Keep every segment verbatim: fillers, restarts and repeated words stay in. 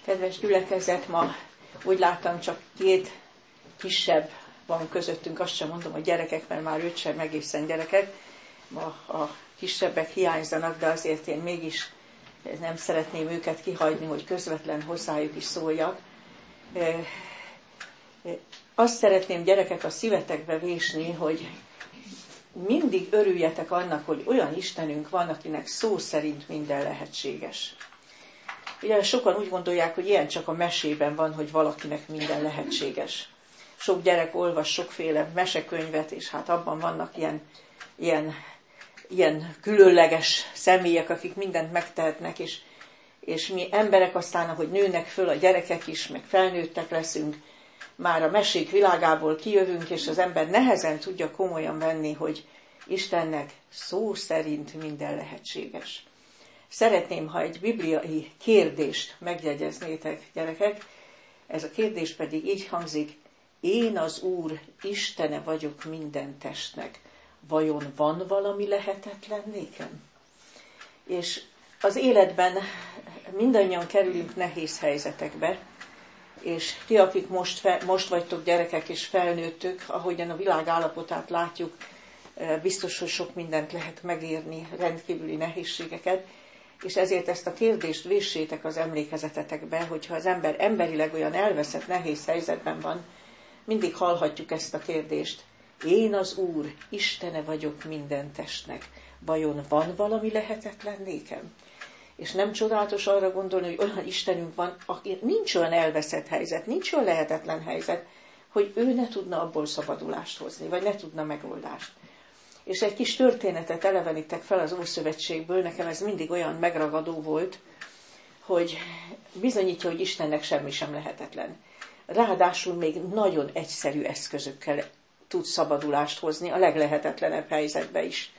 Kedves gyülekezet, ma úgy láttam, csak két kisebb van közöttünk, azt sem mondom, hogy gyerekek, mert már őt sem egészen gyerekek. Ma a kisebbek hiányzanak, de azért én mégis nem szeretném őket kihagyni, hogy közvetlen hozzájuk is szóljak. Azt szeretném, gyerekek, a szívetekbe vésni, hogy mindig örüljetek annak, hogy olyan Istenünk van, akinek szó szerint minden lehetséges. Ugye sokan úgy gondolják, hogy ilyen csak a mesében van, hogy valakinek minden lehetséges. Sok gyerek olvas sokféle mesekönyvet, és hát abban vannak ilyen, ilyen, ilyen különleges személyek, akik mindent megtehetnek, és, és mi emberek aztán, ahogy nőnek föl a gyerekek is, meg felnőttek leszünk, már a mesék világából kijövünk, és az ember nehezen tudja komolyan venni, hogy Istennek szó szerint minden lehetséges. Szeretném, ha egy bibliai kérdést megjegyeznétek, gyerekek. Ez a kérdés pedig így hangzik: én az Úr Istene vagyok minden testnek. Vajon van valami lehetetlen nékem? És az életben mindannyian kerülünk nehéz helyzetekbe, és ti, akik most, fe, most vagytok gyerekek és felnőttök, ahogyan a világ állapotát látjuk, biztos, hogy sok mindent lehet megérni, rendkívüli nehézségeket, és ezért ezt a kérdést véssétek az emlékezetetekbe, hogyha az ember emberileg olyan elveszett, nehéz helyzetben van, mindig hallhatjuk ezt a kérdést: én az Úr, Istene vagyok minden testnek. Vajon van valami lehetetlen nékem? És nem csodálatos arra gondolni, hogy olyan Istenünk van, aki nincs olyan elveszett helyzet, nincs olyan lehetetlen helyzet, hogy ő ne tudna abból szabadulást hozni, vagy ne tudna megoldást. És egy kis történetet elevenítek fel az Ószövetségből, nekem ez mindig olyan megragadó volt, hogy bizonyítja, hogy Istennek semmi sem lehetetlen. Ráadásul még nagyon egyszerű eszközökkel tud szabadulást hozni a leglehetetlenebb helyzetbe is.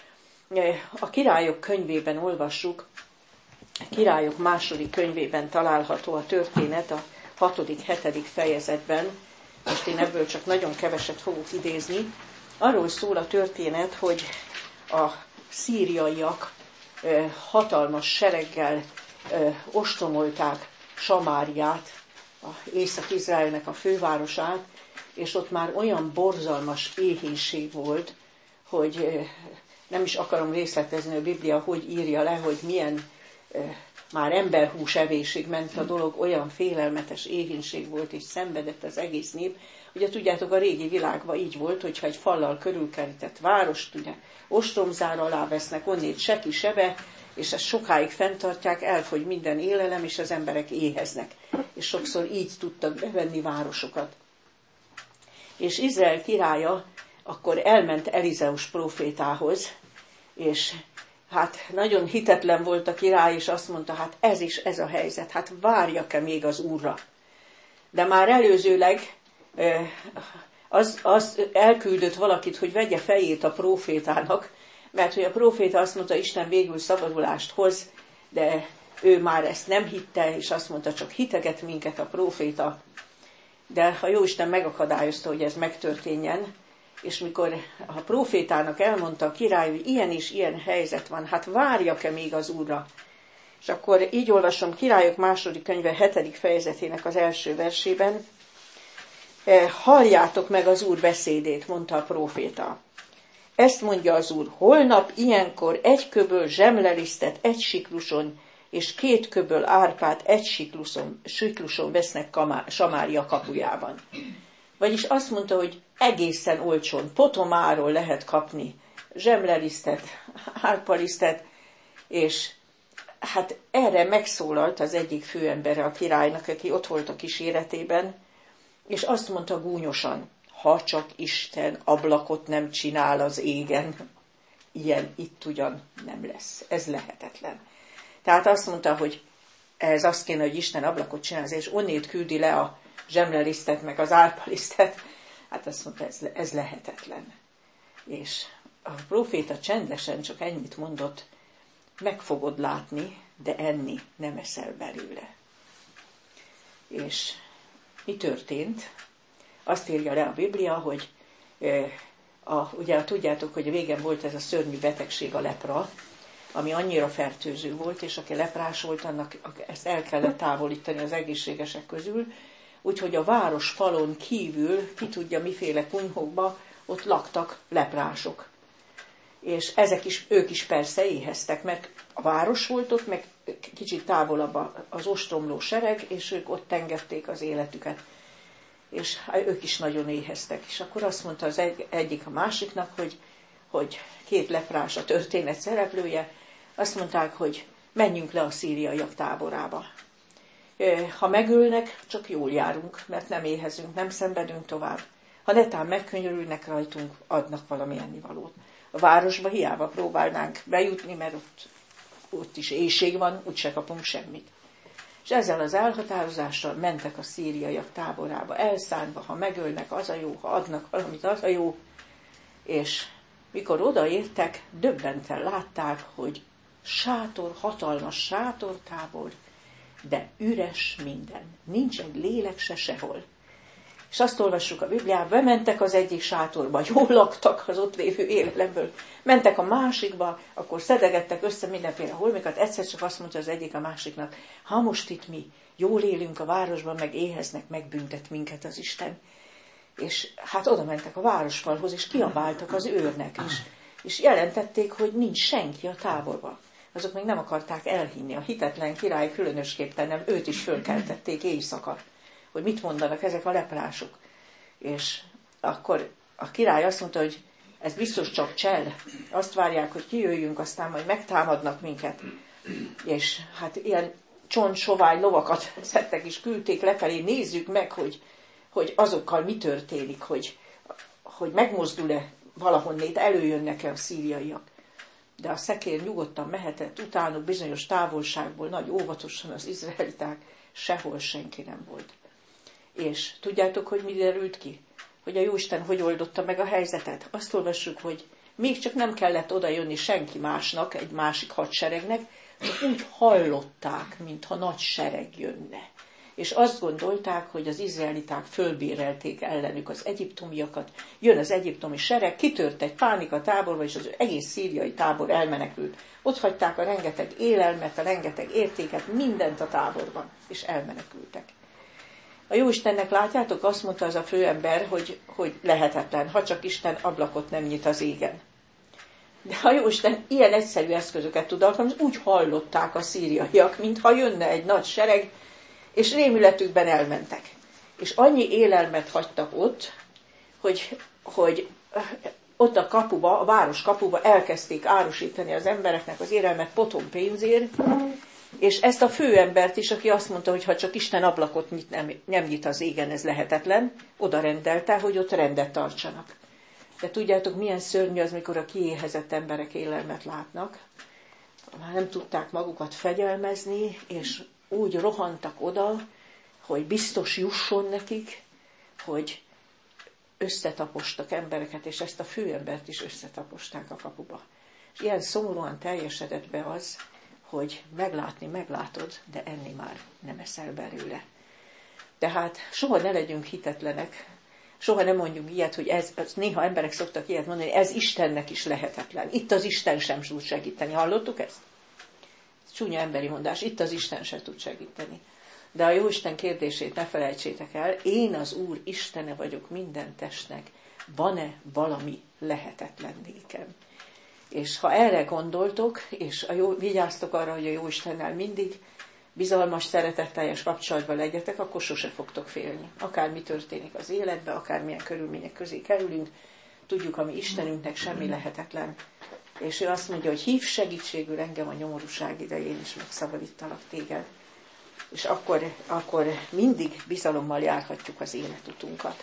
A Királyok könyvében olvassuk, a Királyok második könyvében található a történet a hatodik, hetedik fejezetben. Most én ebből csak nagyon keveset fogok idézni. Arról szól a történet, hogy a szíriaiak hatalmas sereggel ostromolták Samáriát, a Észak-Izraelnek a fővárosát, és ott már olyan borzalmas éhínség volt, hogy nem is akarom részletezni, a Biblia hogy írja le, hogy milyen már emberhús evésig ment a dolog, olyan félelmetes éhínség volt, és szenvedett az egész nép. Ugye tudjátok, a régi világban így volt, hogyha egy fallal körülkerített várost, ugye ostromzár alá vesznek, onnét se ki sebe, és ezt sokáig fenntartják, elfogy minden élelem, és az emberek éheznek. És sokszor így tudtak bevenni városokat. És Izrael királya akkor elment Elizeus prófétához, és hát nagyon hitetlen volt a király, és azt mondta, hát ez is ez a helyzet, hát várjak-e még az Úrra. De már előzőleg az, az elküldött valakit, hogy vegye fejét a prófétának, mert hogy a próféta azt mondta, Isten végül szabadulást hoz, de ő már ezt nem hitte, és azt mondta, csak hiteget minket a próféta. De a Jóisten megakadályozta, hogy ez megtörténjen, és mikor a prófétának elmondta a király, hogy ilyen is ilyen helyzet van, hát várjak-e még az Úrra? És akkor így olvasom Királyok második könyve hetedik fejezetének az első versében: halljátok meg az Úr beszédét, mondta a próféta. Ezt mondja az Úr: holnap ilyenkor egy köböl zsemlelisztet egy sikluson, és két köböl árpát egy sikluson, sikluson vesznek Kamá, Samária kapujában. Vagyis azt mondta, hogy egészen olcsón, potomáról lehet kapni zsemlelisztet, árpalisztet, és hát erre megszólalt az egyik főembere a királynak, aki ott volt a kíséretében, és azt mondta gúnyosan: ha csak Isten ablakot nem csinál az égen, ilyen itt ugyan nem lesz, ez lehetetlen. Tehát azt mondta, hogy ez azt kéne, hogy Isten ablakot csinál, és onnét küldi le a zsemlelisztet, meg az árpalisztet. Hát azt mondta, ez, ez lehetetlen. És a próféta csendesen csak ennyit mondott: meg fogod látni, de enni nem eszel belőle. És mi történt? Azt írja le a Biblia, hogy a, ugye tudjátok, hogy régen volt ez a szörnyű betegség, a lepra, ami annyira fertőző volt, és aki leprás volt, annak ezt el kellett távolítani az egészségesek közül, úgyhogy a város falon kívül, ki tudja miféle kunyhókba, ott laktak leprások. És ezek is, ők is persze éheztek, mert a város volt ott, meg kicsit távolabb az ostromló sereg, és ők ott tengették az életüket. És ők is nagyon éheztek. És akkor azt mondta az egy, egyik a másiknak, hogy, hogy két leprás, a történet szereplője, azt mondták, hogy menjünk le a szíriaiak táborába. Ha megölnek, csak jól járunk, mert nem éhezünk, nem szenvedünk tovább. Ha netán megkönyörülnek rajtunk, adnak valami ennivalót. A városba hiába próbálnánk bejutni, mert ott, ott is éhség van, úgyse kapunk semmit. És ezzel az elhatározással mentek a szíriaiak táborába, elszánva, ha megölnek, az a jó, ha adnak valamit, az a jó. És mikor odaértek, döbbenten látták, hogy sátor, hatalmas sátortábor, de üres minden. Nincs egy lélek se sehol. És azt olvassuk a Bibliában, bementek az egyik sátorba, jól laktak az ott lévő élelemből, mentek a másikba, akkor szedegettek össze mindenféle holmikat, egyszer csak azt mondta az egyik a másiknak, ha most itt mi jól élünk a városban, meg éheznek, megbüntet minket az Isten. És hát oda mentek a városfalhoz, és kiabáltak az őrnek is. És jelentették, hogy nincs senki a táborban. Azok még nem akarták elhinni. A hitetlen király különösképpen nem, őt is fölkeltették éjszaka, hogy mit mondanak ezek a leprások. És akkor a király azt mondta, hogy ez biztos csak csell. Azt várják, hogy kijöjjünk, aztán majd megtámadnak minket. És hát ilyen csontsovány lovakat szedtek és küldték lefelé, nézzük meg, hogy, hogy azokkal mi történik, hogy, hogy megmozdul-e valahonnét, előjönnek-e a szíriaiak. De a szekér nyugodtan mehetett, utánuk bizonyos távolságból, nagy óvatosan az izraeliták, sehol senki nem volt. És tudjátok, hogy mi derült ki? Hogy a Jóisten hogy oldotta meg a helyzetet? Azt olvassuk, hogy még csak nem kellett oda jönni senki másnak, egy másik hadseregnek, csak úgy hallották, mintha nagy sereg jönne. És azt gondolták, hogy az izraeliták fölbérelték ellenük az egyiptomiakat, jön az egyiptomi sereg, kitört egy pánik a táborba, és az egész szíriai tábor elmenekült. Ott hagyták a rengeteg élelmet, a rengeteg értéket, mindent a táborban, és elmenekültek. A Jóistennek látjátok, azt mondta az a főember, hogy, hogy lehetetlen, ha csak Isten ablakot nem nyit az égen. De a Jóisten ilyen egyszerű eszközöket tud alkalmazni, úgy hallották a szíriaiak, mintha jönne egy nagy sereg, és rémületükben elmentek. És annyi élelmet hagytak ott, hogy, hogy ott a kapuba, a város kapuba elkezdték árusítani az embereknek az élelmet potom pénzért, és ezt a főembert is, aki azt mondta, hogy ha csak Isten ablakot nyit, nem, nem nyit az égen, ez lehetetlen, oda rendelte, hogy ott rendet tartsanak. De tudjátok, milyen szörnyű az, mikor a kiéhezett emberek élelmet látnak. Már nem tudták magukat fegyelmezni, és úgy rohantak oda, hogy biztos jusson nekik, hogy összetapostak embereket, és ezt a főembert is összetaposták a kapuba. És ilyen szomorúan teljesedett be az, hogy meglátni meglátod, de enni már nem eszel belőle. Tehát soha ne legyünk hitetlenek, soha nem mondjunk ilyet, hogy ez, ez, néha emberek szoktak ilyet mondani, ez Istennek is lehetetlen. Itt az Isten sem tud segíteni. Hallottuk ezt? Ez csúnya emberi mondás, itt az Isten sem tud segíteni. De a Jóisten kérdését ne felejtsétek el, én az Úr Istene vagyok minden testnek, van-e valami lehetetlen nékem? És ha erre gondoltok, és a jó, vigyáztok arra, hogy a Jóistennel mindig bizalmas, szeretetteljes kapcsolatban legyetek, akkor sose fogtok félni. Akár mi történik az életben, akár milyen körülmények közé kerülünk, tudjuk, ami Istenünknek semmi lehetetlen. És ő azt mondja, hogy hív segítségül engem a nyomorúság idején, és megszabadítalak téged. És akkor, akkor mindig bizalommal járhatjuk az életutunkat.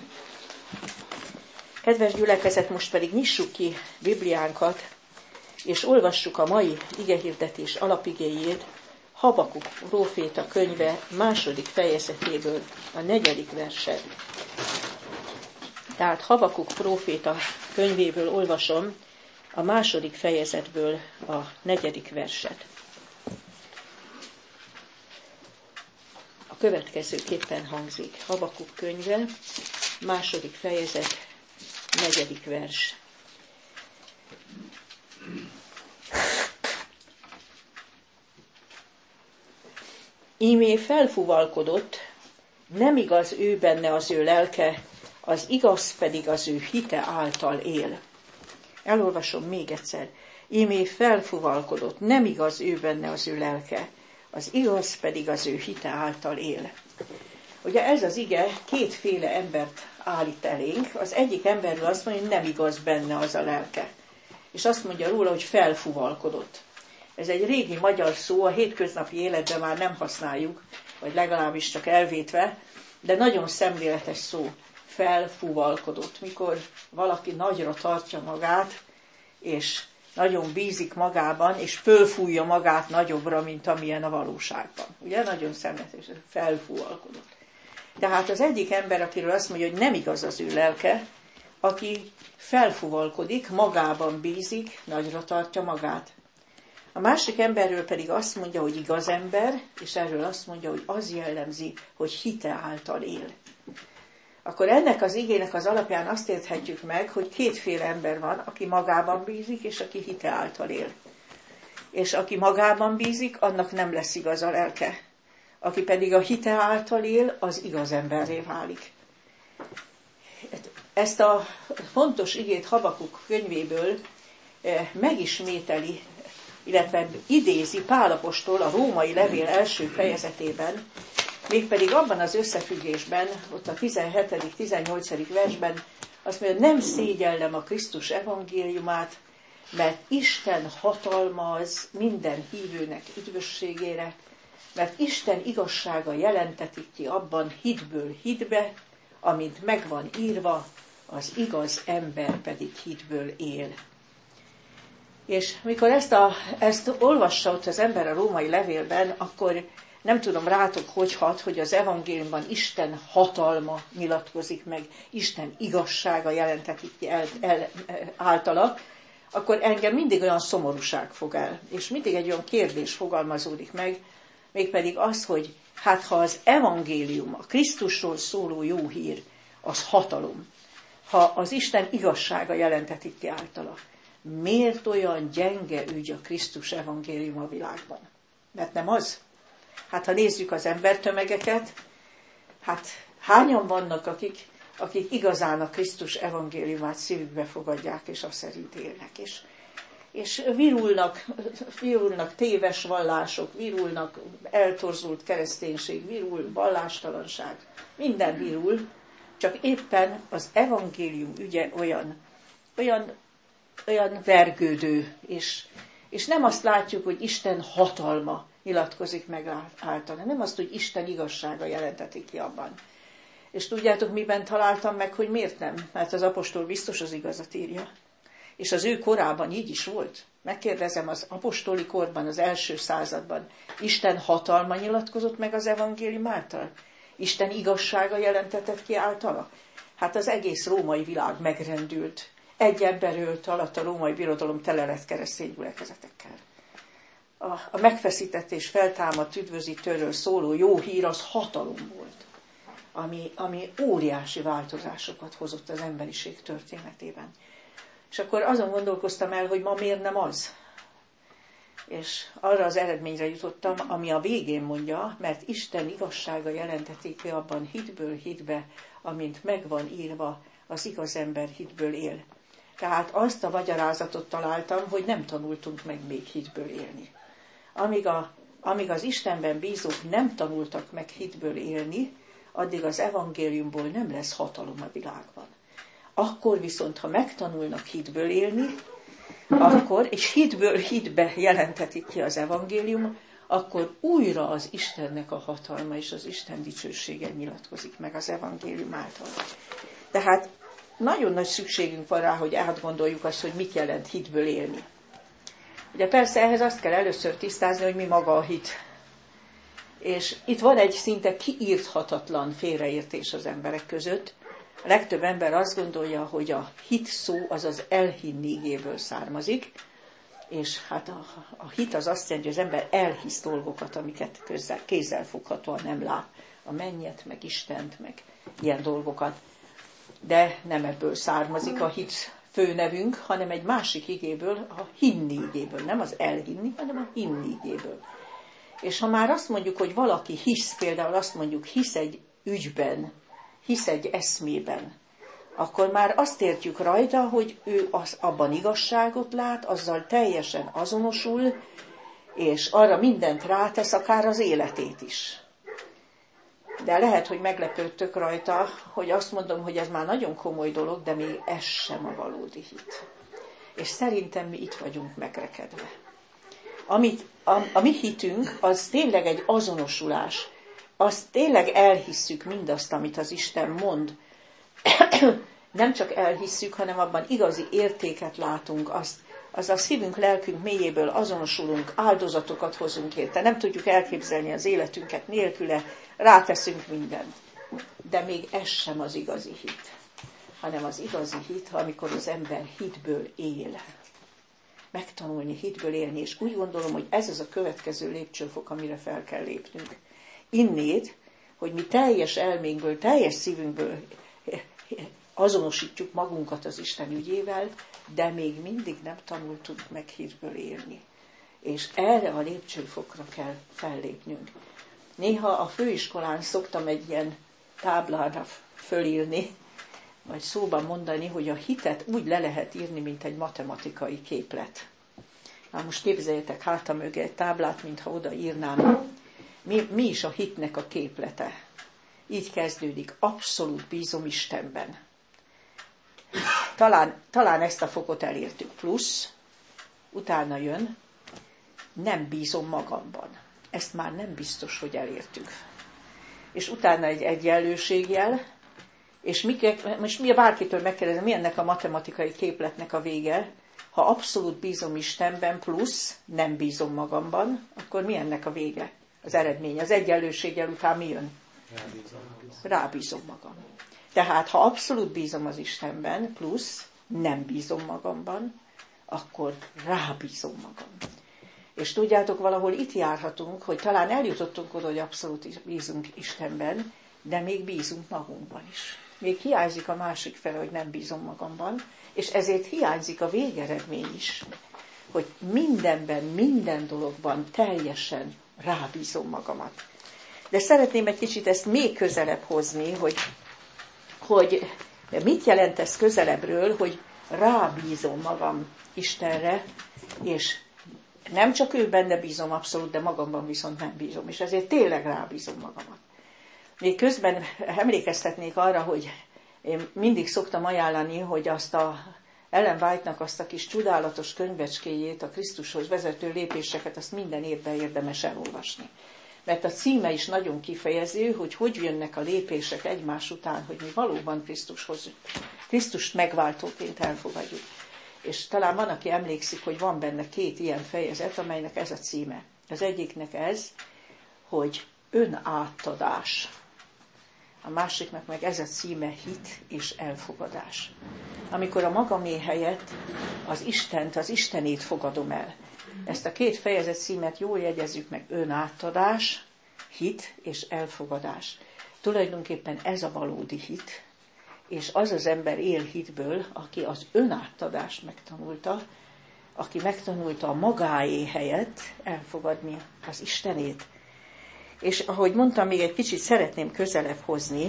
Kedves gyülekezet, most pedig nyissuk ki Bibliánkat, és olvassuk a mai igehirdetés alapigéjét, Habakuk próféta könyve második fejezetéből a negyedik verset. Tehát Habakuk próféta könyvéből olvasom a második fejezetből a negyedik verset. A következőképpen hangzik. Habakuk könyve, második fejezet, negyedik vers. Ímé felfuvalkodott, nem igaz ő benne az ő lelke, az igaz pedig az ő hite által él. Elolvasom még egyszer. Ímé felfuvalkodott, nem igaz ő benne az ő lelke, az igaz pedig az ő hite által él. Ugye ez az ige kétféle embert állít elénk. Az egyik emberről azt mondja, hogy nem igaz benne az a lelke. És azt mondja róla, hogy felfuvalkodott. Ez egy régi magyar szó, a hétköznapi életben már nem használjuk, vagy legalábbis csak elvétve, de nagyon szemléletes szó. Felfuvalkodott. Mikor valaki nagyra tartja magát, és nagyon bízik magában, és fölfújja magát nagyobbra, mint amilyen a valóságban. Ugye? Nagyon szemléletes, felfuvalkodott. Tehát az egyik ember, akiről azt mondja, hogy nem igaz az ő lelke, aki felfuvalkodik, magában bízik, nagyra tartja magát. A másik emberről pedig azt mondja, hogy igaz ember, és erről azt mondja, hogy az jellemzi, hogy hite által él. Akkor ennek az igének az alapján azt érthetjük meg, hogy kétféle ember van, aki magában bízik, és aki hite által él. És aki magában bízik, annak nem lesz igaz a lelke. Aki pedig a hite által él, az igaz emberré válik. Ezt a fontos igét Habakuk könyvéből megismételi, illetve idézi Pál apostol a római levél első fejezetében, mégpedig abban az összefüggésben, ott a tizenhetedik tizennyolcadik versben azt mondja, nem szégyellem a Krisztus evangéliumát, mert Isten hatalmaz minden hívőnek üdvösségére, mert Isten igazsága jelentetik ki abban hitből hitbe, amint meg van írva, az igaz ember pedig hitből él. És mikor ezt, a, ezt olvassa ott az ember a római levélben, akkor nem tudom rátok, hogy hat, hogy az evangéliumban Isten hatalma nyilatkozik meg, Isten igazsága jelentetik ki el, el, általa, akkor engem mindig olyan szomorúság fog el, és mindig egy olyan kérdés fogalmazódik meg, mégpedig az, hogy hát ha az evangélium, a Krisztusról szóló jó hír, az hatalom, ha az Isten igazsága jelentetik ki általa, miért olyan gyenge ügy a Krisztus evangélium a világban? Mert nem az. Hát ha nézzük az embertömegeket, hát hányan vannak, akik, akik igazán a Krisztus evangéliumát szívükbe fogadják, és azt szerint élnek. És, és virulnak, virulnak téves vallások, virulnak eltorzult kereszténység, virul vallástalanság, minden virul, csak éppen az evangélium ügye olyan, olyan, olyan vergődő, és, és nem azt látjuk, hogy Isten hatalma nyilatkozik meg által, nem azt, hogy Isten igazsága jelentetik ki abban. És tudjátok, miben találtam meg, hogy miért nem? Mert az apostol biztos az igazat írja. És az ő korában így is volt. Megkérdezem, az apostoli korban, az első században Isten hatalma nyilatkozott meg az evangélium által? Isten igazsága jelentetett ki általa? Hát az egész római világ megrendült. Egy ember ölt alatt a római birodalom tele lett keresztény gyülekezetekkel. A, a megfeszített és feltámadt üdvözítőről szóló jó hír az hatalom volt, ami, ami óriási változásokat hozott az emberiség történetében. És akkor azon gondolkoztam el, hogy ma miért nem az. És arra az eredményre jutottam, ami a végén mondja, mert Isten igazsága jelentetik ki abban hitből hitbe, amint megvan írva, az igaz ember hitből él. Tehát azt a magyarázatot találtam, hogy nem tanultunk meg még hitből élni. Amíg, a, amíg az Istenben bízók nem tanultak meg hitből élni, addig az evangéliumból nem lesz hatalom a világban. Akkor viszont, ha megtanulnak hitből élni, akkor, és hitből hitbe jelentetik ki az evangélium, akkor újra az Istennek a hatalma és az Isten dicsősége nyilatkozik meg az evangélium által. Tehát nagyon nagy szükségünk van rá, hogy átgondoljuk azt, hogy mit jelent hitből élni. Ugye persze ehhez azt kell először tisztázni, hogy mi maga a hit. És itt van egy szinte kiírthatatlan félreértés az emberek között. A legtöbb ember azt gondolja, hogy a hit szó az az elhinni igéből származik, és hát a, a hit az azt jelenti, hogy az ember elhisz dolgokat, amiket közzel, kézzelfoghatóan nem lát. A mennyet, meg Istent, meg ilyen dolgokat. De nem ebből származik a hit főnevünk, hanem egy másik igéből, a hinni igéből. Nem az elhinni, hanem a hinni igéből. És ha már azt mondjuk, hogy valaki hisz, például azt mondjuk, hisz egy ügyben, hisz egy eszmében, akkor már azt értjük rajta, hogy ő az, abban igazságot lát, azzal teljesen azonosul, és arra mindent rátesz, akár az életét is. De lehet, hogy meglepődtök rajta, hogy azt mondom, hogy ez már nagyon komoly dolog, de még ez sem a valódi hit. És szerintem mi itt vagyunk megrekedve. Amit, a, a mi hitünk, az tényleg egy azonosulás. Azt tényleg elhisszük mindazt, amit az Isten mond. Nem csak elhisszük, hanem abban igazi értéket látunk, azt, az a szívünk, lelkünk mélyéből azonosulunk, áldozatokat hozunk érte. Nem tudjuk elképzelni az életünket nélküle, ráteszünk mindent. De még ez sem az igazi hit, hanem az igazi hit, amikor az ember hitből él. Megtanulni hitből élni, és úgy gondolom, hogy ez az a következő lépcsőfok, amire fel kell lépnünk. Innét, hogy mi teljes elménkből, teljes szívünkből azonosítjuk magunkat az Isten ügyével, de még mindig nem tanultunk meg hitből élni. És erre a lépcsőfokra kell fellépnünk. Néha a főiskolán szoktam egy ilyen táblára fölírni, vagy szóban mondani, hogy a hitet úgy le lehet írni, mint egy matematikai képlet. Na most képzeljétek hátam mögé egy táblát, mintha oda írnám. Mi, mi is a hitnek a képlete? Így kezdődik, abszolút bízom Istenben. Talán, talán ezt a fokot elértük, plusz, utána jön, nem bízom magamban. Ezt már nem biztos, hogy elértük. És utána egy egyenlőségjel, és mi, most mi bárkitől megkérdezem, mi ennek a matematikai képletnek a vége? Ha abszolút bízom Istenben, plusz nem bízom magamban, akkor mi ennek a vége? Az eredmény. Az egyenlőséggel után mi jön? Rábízom. Rábízom magam. Tehát, ha abszolút bízom az Istenben, plusz nem bízom magamban, akkor rábízom magam. És tudjátok, valahol itt járhatunk, hogy talán eljutottunk oda, hogy abszolút bízunk Istenben, de még bízunk magunkban is. Még hiányzik a másik fele, hogy nem bízom magamban, és ezért hiányzik a végeredmény is, hogy mindenben, minden dologban teljesen rábízom magamat. De szeretném egy kicsit ezt még közelebb hozni, hogy, hogy mit jelent ez közelebbről, hogy rábízom magam Istenre, és nem csak ő benne bízom abszolút, de magamban viszont nem bízom, és ezért tényleg rábízom magamat. Még közben emlékeztetnék arra, hogy én mindig szoktam ajánlani, hogy azt a Ellen White-nak azt a kis csodálatos könyvecskéjét, a Krisztushoz vezető lépéseket, azt minden évben érdemes elolvasni. Mert a címe is nagyon kifejező, hogy hogy jönnek a lépések egymás után, hogy mi valóban Krisztushoz, Krisztust megváltóként elfogadjuk. És talán van, aki emlékszik, hogy van benne két ilyen fejezet, amelynek ez a címe. Az egyiknek ez, hogy önátadás. A másiknak meg ez a címe, hit és elfogadás. Amikor a magamé helyett az Istent, az Istenét fogadom el. Ezt a két fejezet címet jól jegyezzük meg, önátadás, hit és elfogadás. Tulajdonképpen ez a valódi hit, és az az ember él hitből, aki az önátadást megtanulta, aki megtanulta a magáé helyett elfogadni az Istenét. És ahogy mondtam, még egy kicsit szeretném közelebb hozni,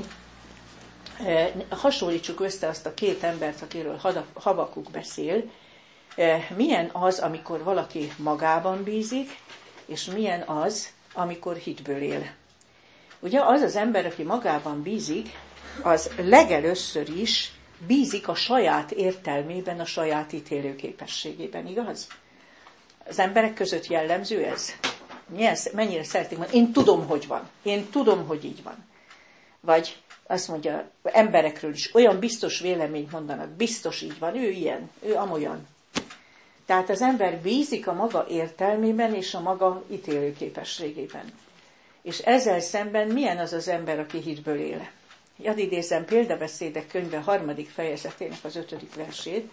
hasonlítsuk össze azt a két embert, akiről Habakuk beszél, milyen az, amikor valaki magában bízik, és milyen az, amikor hitből él. Ugye az az ember, aki magában bízik, az legelőször is bízik a saját értelmében, a saját ítélőképességében, igaz? Az emberek között jellemző ez? Milyen, mennyire szeretik mondani, én tudom, hogy van. Én tudom, hogy így van. Vagy azt mondja, emberekről is olyan biztos véleményt mondanak, biztos így van, ő ilyen, ő amolyan. Tehát az ember bízik a maga értelmében és a maga ítélőképességében. És ezzel szemben milyen az az ember, aki hitből él? Hadd idézem Példabeszédek könyve harmadik fejezetének az ötödik versét.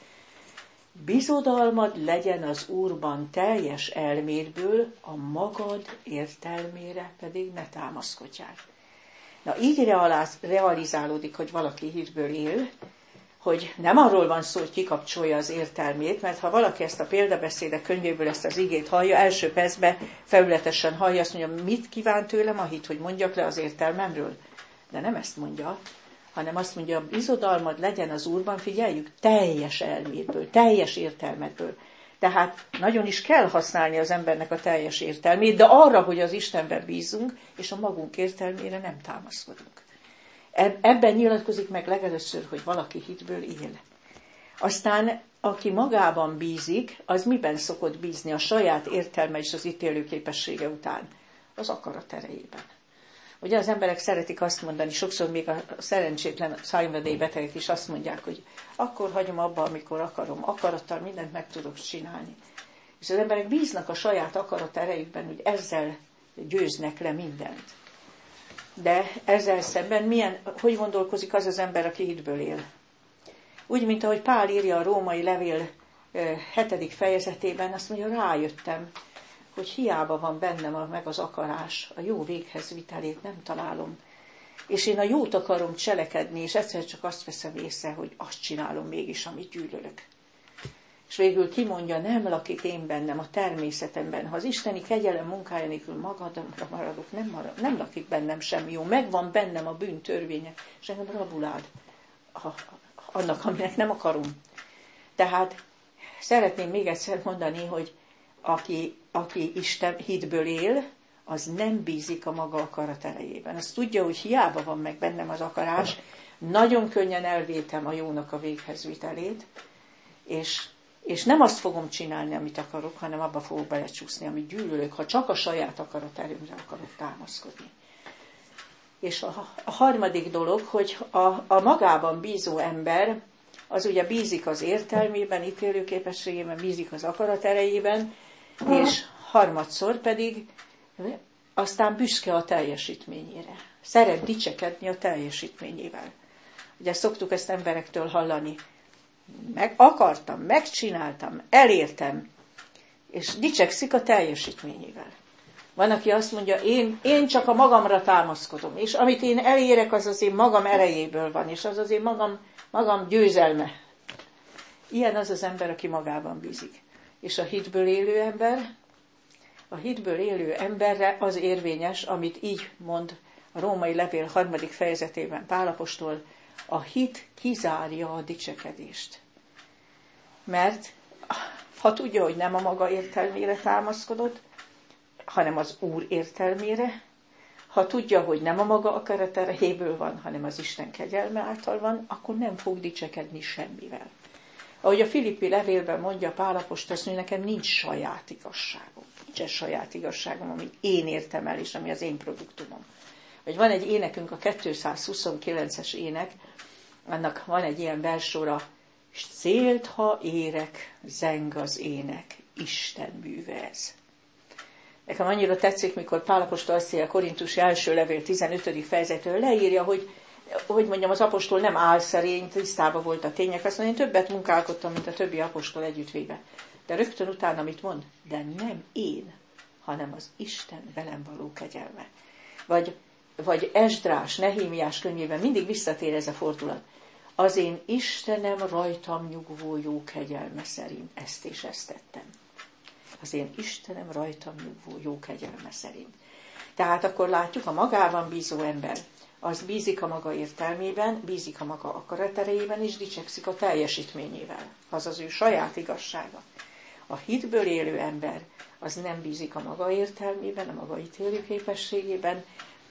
Bizodalmad legyen az Úrban teljes elmédből, a magad értelmére pedig ne támaszkodjál. Na így realizálódik, hogy valaki hitből él, hogy nem arról van szó, hogy kikapcsolja az értelmét, mert ha valaki ezt a példabeszédek könyvéből ezt az igét hallja, első percben felületesen hallja, azt mondja, mit kíván tőlem a hit, hogy mondjak le az értelmemről. De nem ezt mondja, hanem azt mondja, a bizodalmad legyen az Úrban, figyeljük, teljes elmétből, teljes értelmedből. Tehát nagyon is kell használni az embernek a teljes értelmét, de arra, hogy az Istenben bízunk, és a magunk értelmére nem támaszkodunk. Ebben nyilatkozik meg legelőször, hogy valaki hitből él. Aztán, aki magában bízik, az miben szokott bízni a saját értelme és az ítélőképessége után? Az akarat erejében. Ugye az emberek szeretik azt mondani, sokszor még a szerencsétlen szájnvedélybetegek is azt mondják, hogy akkor hagyom abba, amikor akarom, akarattal mindent meg tudok csinálni. És az emberek bíznak a saját akarat erejükben, hogy ezzel győznek le mindent. De ezzel szemben milyen, hogy gondolkozik az az ember, aki hitből él? Úgy, mint ahogy Pál írja a római levél hetedik fejezetében, azt mondja, rájöttem, hogy hiába van bennem a, meg az akarás, a jó véghez vitelét nem találom. És én a jót akarom cselekedni, és egyszer csak azt veszem észre, hogy azt csinálom mégis, amit gyűlölök. És végül kimondja, nem lakik én bennem, a természetemben. Ha az isteni kegyelem munkája nélkül magadra maradok, nem, marad, nem lakik bennem semmi jó. Megvan bennem a bűn törvénye, és engem rabulád annak, aminek nem akarom. Tehát szeretném még egyszer mondani, hogy aki, aki Isten hitből él, az nem bízik a maga akarat erejében. Azt tudja, hogy hiába van meg bennem az akarás, nagyon könnyen elvétem a jónak a véghez vitelét, és, és nem azt fogom csinálni, amit akarok, hanem abba fogok belecsúszni, amit gyűlölök, ha csak a saját akarat erőmre akarok támaszkodni. És a, a harmadik dolog, hogy a, a magában bízó ember, az ugye bízik az értelmében, ítélőképességében, bízik az akarat erejében, és harmadszor pedig aztán büszke a teljesítményére. Szeret dicsekedni a teljesítményével. Ugye szoktuk ezt emberektől hallani. Meg akartam, megcsináltam, elértem, és dicsekszik a teljesítményével. Van, aki azt mondja, én, én csak a magamra támaszkodom, és amit én elérek, az az én magam erejéből van, és az az én magam, magam győzelme. Ilyen az az ember, aki magában bízik. És a hitből élő ember, a hitből élő emberre az érvényes, amit így mond a római levél harmadik fejezetében Pál apostol, a hit kizárja a dicsekedést. Mert ha tudja, hogy nem a maga értelmére támaszkodott, hanem az Úr értelmére, ha tudja, hogy nem a maga akarat erejéből van, hanem az Isten kegyelme által van, akkor nem fog dicsekedni semmivel. Ahogy a Filippi levélben mondja Pál apostol, azt mondja, nekem nincs saját igazságom. Nincsen saját igazságom, amit én értem el, és ami az én produktumom. Vagy van egy énekünk, a kétszázhuszonkilences ének, annak van egy ilyen versora, szélt, ha érek, zeng az ének, Isten műve ez. Nekem annyira tetszik, mikor Pál apostol azt írja a Korintusi első levél tizenötödik fejezetről, leírja, hogy, hogy mondjam, az apostol nem álszerény, tisztában volt a tények, azt mondja, én többet munkálkodtam, mint a többi apostol együttvéve. De rögtön utána mit mond? De nem én, hanem az Isten velem való kegyelme. Vagy, vagy Esdrás, Nehémiás könyvében mindig visszatér ez a fordulat. Az én Istenem rajtam nyugvó jó kegyelme szerint ezt és ezt tettem. Az én Istenem rajtam nyugvó jó kegyelme szerint. Tehát akkor látjuk, a magában bízó ember, az bízik a maga értelmében, bízik a maga akaraterejében, és dicsekszik a teljesítményével. Az az ő saját igazsága. A hitből élő ember, az nem bízik a maga értelmében, a maga ítélőképességében,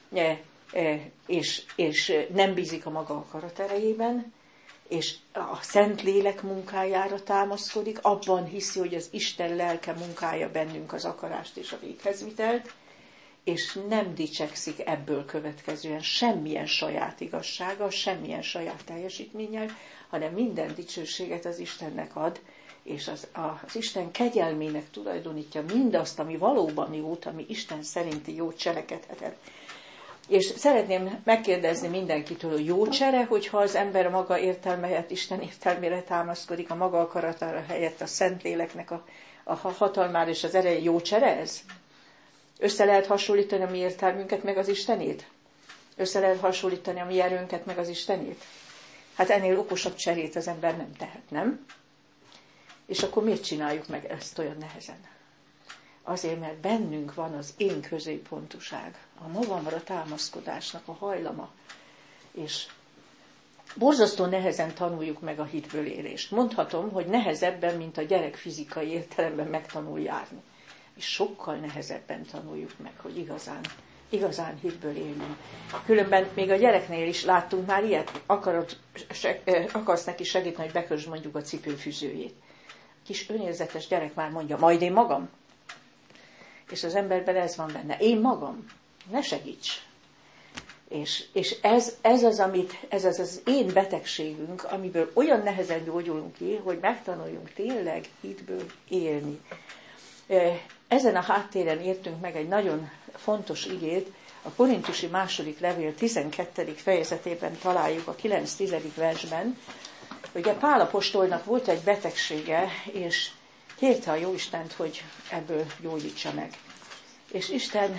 és, és nem bízik a maga akaraterejében, és a Szentlélek munkájára támaszkodik, abban hiszi, hogy az Isten lelke munkája bennünk az akarást és a véghezvitelt, és nem dicsekszik ebből következően semmilyen saját igazsággal, semmilyen saját teljesítménnyel, hanem minden dicsőséget az Istennek ad, és az, az Isten kegyelmének tulajdonítja mindazt, ami valóban jót, ami Isten szerinti jót cselekedhetett. És szeretném megkérdezni mindenkitől, hogy jó csere, hogyha az ember maga értelme helyett Isten értelmére támaszkodik, a maga akaratára helyett a Szentléleknek a, a hatalmára és az ereje, jó csere ez? Össze lehet hasonlítani a mi értelmünket meg az Istenét? Össze lehet hasonlítani a mi erőnket meg az Istenét? Hát ennél okosabb cserét az ember nem tehet, nem? És akkor miért csináljuk meg ezt olyan nehezen? Azért, mert bennünk van az én középpontúság, a magamra támaszkodásnak a hajlama. És borzasztó nehezen tanuljuk meg a hitből élést. Mondhatom, hogy nehezebben, mint a gyerek fizikai értelemben megtanul járni. És sokkal nehezebben tanuljuk meg, hogy igazán, igazán hitből élünk. Különben még a gyereknél is láttunk már ilyet, akarod, seg, akarsz neki segíteni, hogy bekösd mondjuk a cipőfűzőjét. A kis önérzetes gyerek már mondja, majd én magam. És az emberben ez van benne. Én magam. Ne segíts. És, és ez, ez, az, amit, ez az az én betegségünk, amiből olyan nehezen gyógyulunk ki, hogy megtanuljunk tényleg hitből élni. Ezen a háttéren értünk meg egy nagyon fontos igét, a Korintusi második levél tizenkettedik fejezetében találjuk a kilenc-tizedik versben. Ugye Pál apostolnak volt egy betegsége, és kérte a Jóistent, hogy ebből gyógyítsa meg. És Isten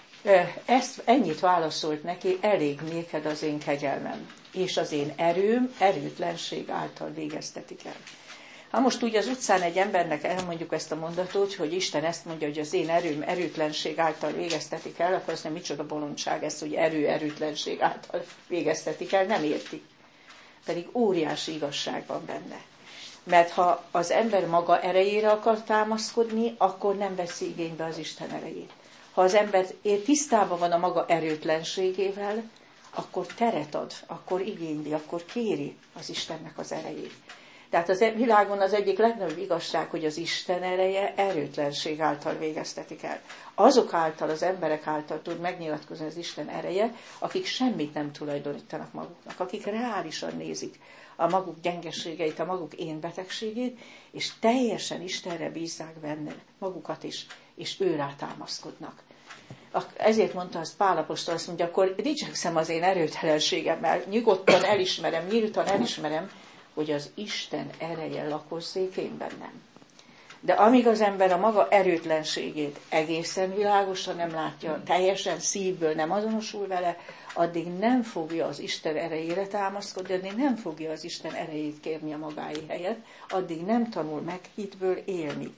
ezt ennyit válaszolt neki, elég néked az én kegyelmem, és az én erőm erőtlenség által végeztetik el. Ha most úgy az utcán egy embernek elmondjuk ezt a mondatot, hogy Isten ezt mondja, hogy az én erőm erőtlenség által végeztetik el, akkor azt nem micsoda bolondság ez, hogy erő erőtlenség által végeztetik el, nem érti. Pedig óriási igazság van benne. Mert ha az ember maga erejére akar támaszkodni, akkor nem veszi igénybe az Isten erejét. Ha az ember tisztában van a maga erőtlenségével, akkor teret ad, akkor igényli, akkor kéri az Istennek az erejét. Tehát az világon az egyik legnagyobb igazság, hogy az Isten ereje erőtlenség által végeztetik el. Azok által, az emberek által tud megnyilatkozni az Isten ereje, akik semmit nem tulajdonítanak maguknak, akik reálisan nézik a maguk gyengeségeit, a maguk én betegségét, és teljesen Istenre bízzák benne magukat is, és őrá támaszkodnak. Ezért mondta azt Pál apostol, azt mondja, akkor dicsekszem az én erőtelenségemmel, nyugodtan elismerem, nyíltan elismerem, hogy az Isten ereje lakozzék én bennem. De amíg az ember a maga erőtlenségét egészen világosan nem látja, teljesen szívből nem azonosul vele, addig nem fogja az Isten erejére támaszkodni, addig nem fogja az Isten erejét kérni a magáé helyet, addig nem tanul meg hitből élni.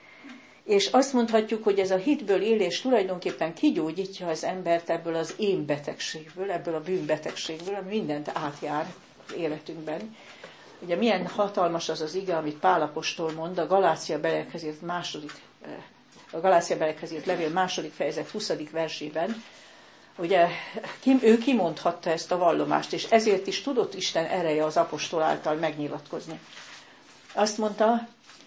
És azt mondhatjuk, hogy ez a hitből élés tulajdonképpen kigyógyítja az embert ebből az én betegségből, ebből a bűnbetegségből, ami mindent átjár az életünkben. Ugye milyen hatalmas az az ige, amit Pál apostol mond, a Galácia belekhez írt második, a Galácia belekhez írt levél második fejezet huszadik versében. Ugye ő kimondhatta ezt a vallomást, és ezért is tudott Isten ereje az apostol által megnyilatkozni. Azt mondta,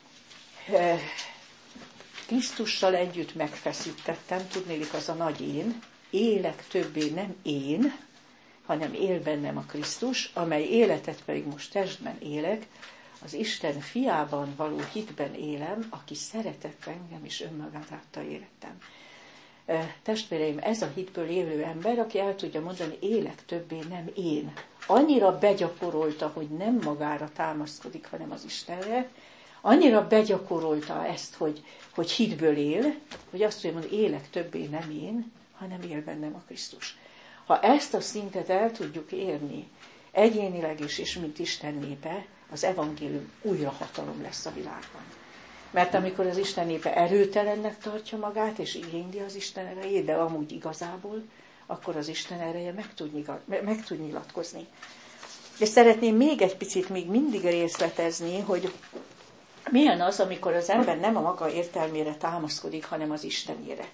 Krisztussal együtt megfeszítettem, tudnélik az a nagy én, élek többé nem én, hanem él bennem a Krisztus, amely életet pedig most testben élek, az Isten fiában való hitben élem, aki szeretett engem és önmagát adta életem. Testvéreim, ez a hitből élő ember, aki el tudja mondani, élek többé nem én. Annyira begyakorolta, hogy nem magára támaszkodik, hanem az Istenre, annyira begyakorolta ezt, hogy, hogy hitből él, hogy azt tudja mondani, élek többé nem én, hanem él bennem a Krisztus. Ha ezt a szintet el tudjuk érni, egyénileg is, és mint Isten népe, az evangélium újra hatalom lesz a világban. Mert amikor az Isten népe erőtelennek tartja magát, és igényli az Isten erejét, de amúgy igazából, akkor az Isten ereje meg tud, meg tud nyilatkozni. És szeretném még egy picit még mindig részletezni, hogy milyen az, amikor az ember nem a maga értelmére támaszkodik, hanem az Istenére.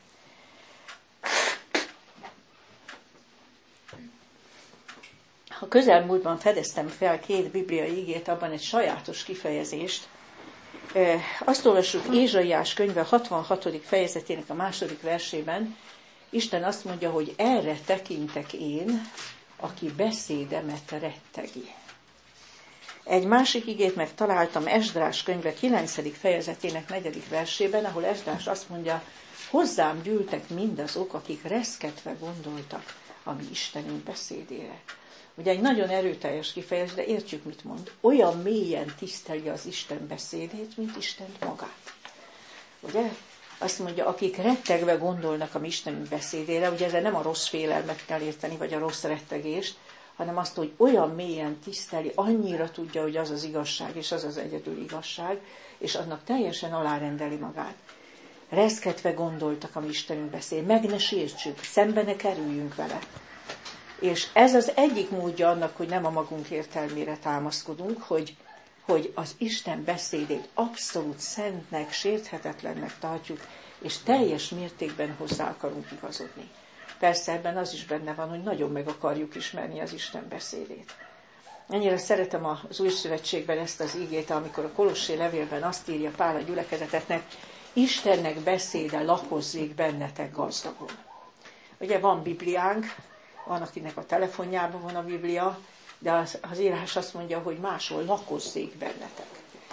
A közelmúltban fedeztem fel két bibliai igét, abban egy sajátos kifejezést. Azt olvassuk Ézsaiás könyve hatvanhatodik fejezetének a második versében. Isten azt mondja, hogy erre tekintek én, aki beszédemet rettegi. Egy másik igét megtaláltam Esdrás könyve kilencedik fejezetének negyedik versében, ahol Esdrás azt mondja, hozzám gyűltek mindazok, akik reszketve gondoltak a mi Istenünk beszédére. Ugye egy nagyon erőteljes kifejezés, de értjük, mit mond. Olyan mélyen tiszteli az Isten beszédét, mint Istent magát. Ugye? Azt mondja, akik rettegve gondolnak a mi Istenünk beszédére, ugye ezzel nem a rossz félelmet kell érteni, vagy a rossz rettegést, hanem azt, hogy olyan mélyen tiszteli, annyira tudja, hogy az az igazság, és az az egyedül igazság, és annak teljesen alárendeli magát. Reszketve gondoltak a mi Istenünk beszéd, meg ne sértsük, szembe ne kerüljünk vele. És ez az egyik módja annak, hogy nem a magunk értelmére támaszkodunk, hogy, hogy az Isten beszédét abszolút szentnek, sérthetetlennek tartjuk, és teljes mértékben hozzá akarunk igazodni. Persze ebben az is benne van, hogy nagyon meg akarjuk ismerni az Isten beszédét. Ennyire szeretem az Új Szövetségben ezt az ígét, amikor a Kolossé levélben azt írja Pál a gyülekezeteknek, Istennek beszéde lakozzék bennetek gazdagon. Ugye van Bibliánk, van, akinek a telefonjában van a Biblia, de az, az írás azt mondja, hogy máshol lakozzék bennetek.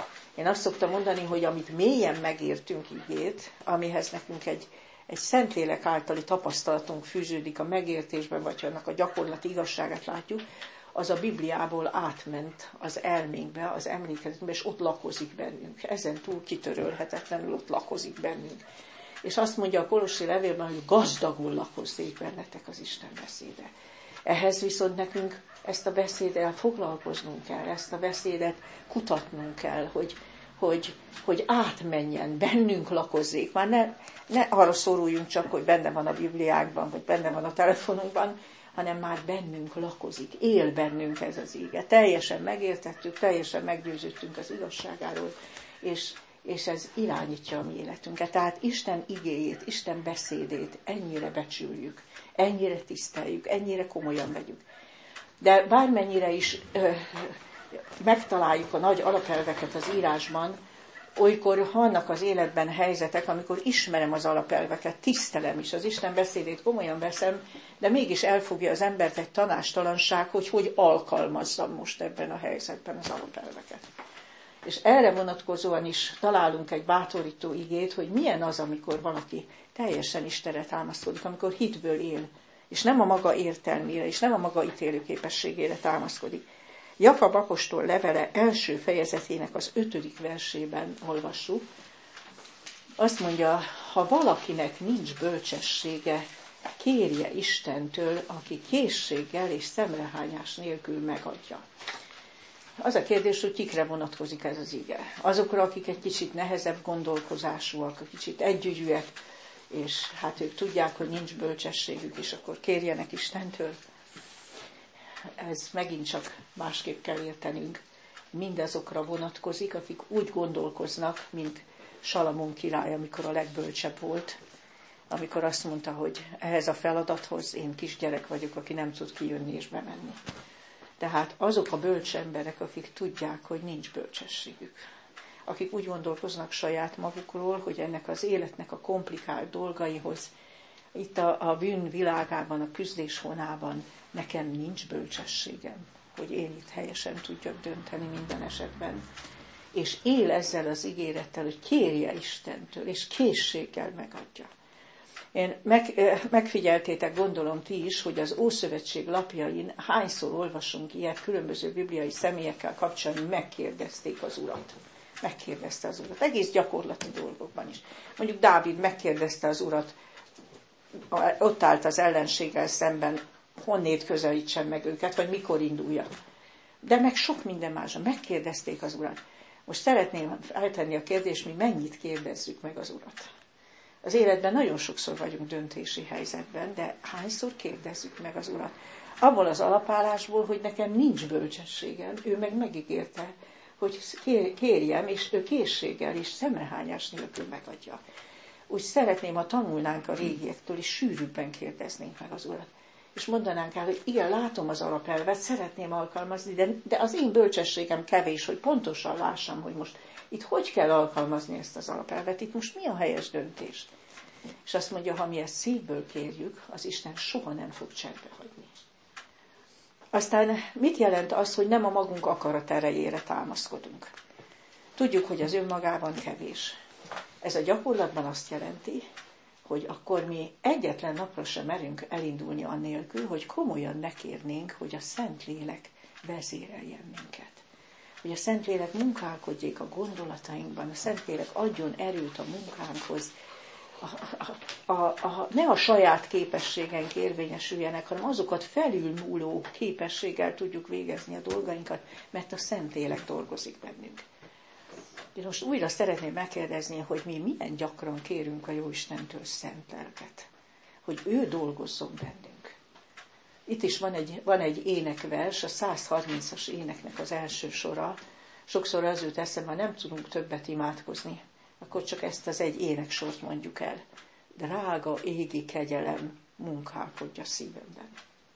Én azt szoktam mondani, hogy amit mélyen megértünk igét, amihez nekünk egy, egy Szentlélek általi tapasztalatunk fűződik a megértésben, vagy annak a gyakorlati igazságát látjuk, az a Bibliából átment az elménkbe, az emlékezetünkbe, és ott lakozik bennünk. Ezen túl kitörölhetetlenül ott lakozik bennünk. És azt mondja a Kolossé levélben, hogy gazdagul lakozzék bennetek az Isten beszéde. Ehhez viszont nekünk ezt a beszéddel foglalkoznunk kell, ezt a beszédet kutatnunk kell, hogy, hogy, hogy átmenjen, bennünk lakozzék. Már ne, ne arra szóruljunk csak, hogy benne van a Bibliákban, vagy benne van a telefonunkban, hanem már bennünk lakozik, él bennünk ez az íge. Teljesen megértettük, teljesen meggyőződtünk az igazságáról, és, és ez irányítja a mi életünket. Tehát Isten igéjét, Isten beszédét ennyire becsüljük, ennyire tiszteljük, ennyire komolyan vegyük. De bármennyire is ö, megtaláljuk a nagy alapelveket az írásban, olykor vannak az életben helyzetek, amikor ismerem az alapelveket, tisztelem is, az Isten beszédét komolyan veszem, de mégis elfogja az embert egy tanástalanság, hogy hogy alkalmazzam most ebben a helyzetben az alapelveket. És erre vonatkozóan is találunk egy bátorító igét, hogy milyen az, amikor valaki teljesen Istenre támaszkodik, amikor hitből él, és nem a maga értelmére, és nem a maga ítélőképességére támaszkodik. Jakab apostol levele első fejezetének az ötödik versében olvassuk. Azt mondja, ha valakinek nincs bölcsessége, kérje Istentől, aki készséggel és szemrehányás nélkül megadja. Az a kérdés, hogy kikre vonatkozik ez az ige. Azokra, akik egy kicsit nehezebb gondolkozásúak, kicsit együgyűek, és hát ők tudják, hogy nincs bölcsességük, és akkor kérjenek Istentől. Ez megint csak másképp kell értenünk. Mindazokra vonatkozik, akik úgy gondolkoznak, mint Salamón király, amikor a legbölcsebb volt, amikor azt mondta, hogy ehhez a feladathoz én kisgyerek vagyok, aki nem tud kijönni és bemenni. Tehát azok a bölcs emberek, akik tudják, hogy nincs bölcsességük. Akik úgy gondolkoznak saját magukról, hogy ennek az életnek a komplikált dolgaihoz, itt a, a bűn világában, a küzdés honában nekem nincs bölcsességem, hogy én itt helyesen tudjak dönteni minden esetben. És él ezzel az ígérettel, hogy kérje Istentől, és készséggel megadja. Én meg, megfigyeltétek, gondolom ti is, hogy az Ószövetség lapjain hányszor olvasunk ilyet különböző bibliai személyekkel kapcsolatban, megkérdezték az Urat. Megkérdezte az Urat. Egész gyakorlati dolgokban is. Mondjuk Dávid megkérdezte az Urat, ott állt az ellenséggel szemben, honnét közelítsen meg őket, vagy mikor induljak. De meg sok minden másra. Megkérdezték az Urat. Most szeretném feltenni a kérdést, mi mennyit kérdezzük meg az Urat. Az életben nagyon sokszor vagyunk döntési helyzetben, de hányszor kérdezzük meg az Urat? Abból az alapállásból, hogy nekem nincs bölcsességem, ő meg megígérte, hogy kérjem, és ő készséggel és szemrehányás nélkül megadja. Úgy szeretném, ha tanulnánk a régiektől, és sűrűbben kérdeznénk meg az Urat. És mondanánk el, hogy igen, látom az alapelvet, szeretném alkalmazni, de, de az én bölcsességem kevés, hogy pontosan lássam, hogy most itt hogy kell alkalmazni ezt az alapelvet, itt most mi a helyes döntés. És azt mondja, ha mi ezt szívből kérjük, az Isten soha nem fog cserbe hagyni. Aztán mit jelent az, hogy nem a magunk akarat erejére támaszkodunk? Tudjuk, hogy az önmagában kevés. Ez a gyakorlatban azt jelenti, hogy akkor mi egyetlen napra sem merünk elindulni annélkül, hogy komolyan megkérnénk, hogy a Szentlélek vezéreljen minket. Hogy a Szentlélek munkálkodjék a gondolatainkban, a Szentlélek adjon erőt a munkánkhoz, a, a, a, ne a saját képességeink érvényesüljenek, hanem azokat felülmúló képességgel tudjuk végezni a dolgainkat, mert a Szentlélek dolgozik bennünk. Én most újra szeretném megkérdezni, hogy mi milyen gyakran kérünk a Jóistentől szent lelket, hogy ő dolgozzon bennünk. Itt is van egy, van egy énekvers, a száz harmincas éneknek az első sora. Sokszor az jut eszembe, ha nem tudunk többet imádkozni, akkor csak ezt az egy éneksort mondjuk el. Drága égi kegyelem, munkálkodj a szívemben.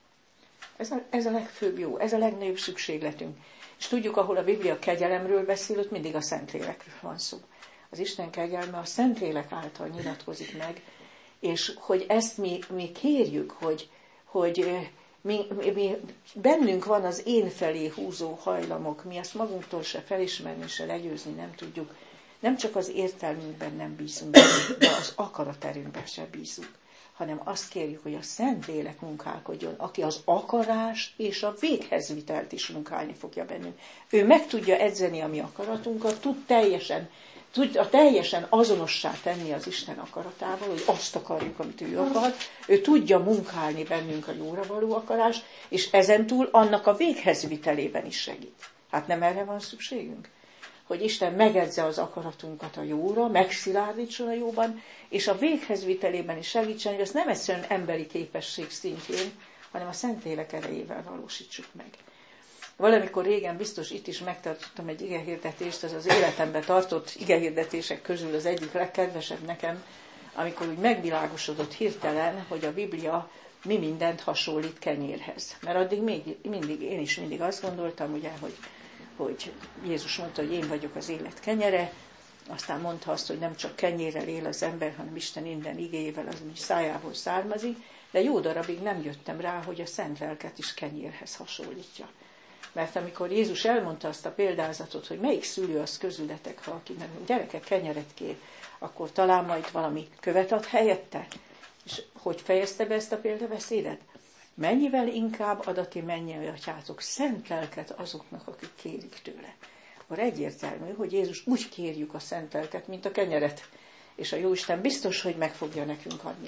Ez a, ez a legfőbb jó, ez a legnagyobb szükségletünk. És tudjuk, ahol a Biblia kegyelemről beszél, ott mindig a Szentlélekről van szó. Az Isten kegyelme a Szentlélek által nyilatkozik meg, és hogy ezt mi, mi kérjük, hogy, hogy mi, mi, mi, bennünk van az én felé húzó hajlamok, mi ezt magunktól se felismerni, se legyőzni nem tudjuk. Nem csak az értelmünkben nem bízunk, de az akaraterünkben se bízunk, hanem azt kérjük, hogy a Szentlélek munkálkodjon, aki az akarást és a véghezvitelt is munkálni fogja bennünk. Ő meg tudja edzeni a mi akaratunkat, tud teljesen, tudja teljesen azonossá tenni az Isten akaratával, hogy azt akarjuk, amit ő akar. Ő tudja munkálni bennünk a jóra való akarást, és ezentúl annak a véghezvitelében is segít. Hát nem erre van szükségünk? Hogy Isten megedze az akaratunkat a jóra, megszilárdítson a jóban, és a véghezvitelében is segítsen, hogy azt nem egyszerűen emberi képesség szintjén, hanem a Szentlélek erejével valósítsuk meg. Valamikor régen biztos itt is megtartottam egy igehirdetést, ez az életemben tartott igehirdetések közül az egyik legkedvesebb nekem, amikor úgy megvilágosodott hirtelen, hogy a Biblia mi mindent hasonlít kenyérhez. Mert addig még, mindig, én is mindig azt gondoltam, ugye, hogy hogy Jézus mondta, hogy én vagyok az élet kenyere, aztán mondta azt, hogy nem csak kenyérrel él az ember, hanem Isten minden igéjével, az, ami szájából származik, de jó darabig nem jöttem rá, hogy a szent lelket is kenyérhez hasonlítja. Mert amikor Jézus elmondta azt a példázatot, hogy melyik szülő az közületek, ha akinek gyerekek kenyeret kér, akkor talán majd valami követ ad helyette. És hogy fejezte be ezt a példabeszédet? Mennyivel inkább adati mennyei atyátok szent lelket azoknak, akik kérik tőle. Akkor egyértelmű, hogy Jézus úgy kérjük a szent lelket, mint a kenyeret. És a Jóisten biztos, hogy meg fogja nekünk adni.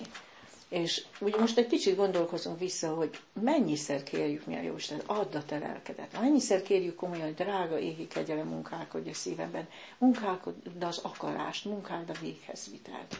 És ugye most egy kicsit gondolkozunk vissza, hogy mennyiszer kérjük mi a Jóisten, add a te lelkedet. Mennyiszer kérjük komolyan, hogy drága égi kegyelem, munkálkodj a szívemben. Munkálkodd az akarást, munkáld a véghezvitelt.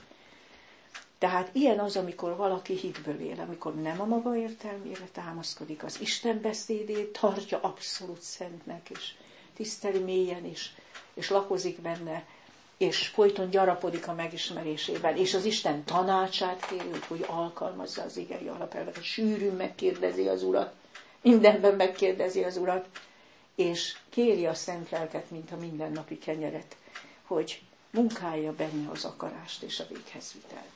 Tehát ilyen az, amikor valaki hitből él, amikor nem a maga értelmére támaszkodik, az Isten beszédét tartja abszolút szentnek, és tiszteli mélyen is, és lakozik benne, és folyton gyarapodik a megismerésében, és az Isten tanácsát kéri, hogy alkalmazza az igei alapelvet, sűrűn megkérdezi az Urat, mindenben megkérdezi az Urat, és kéri a szent lelket, mint a mindennapi kenyeret, hogy munkálja benne az akarást és a véghezvitelt.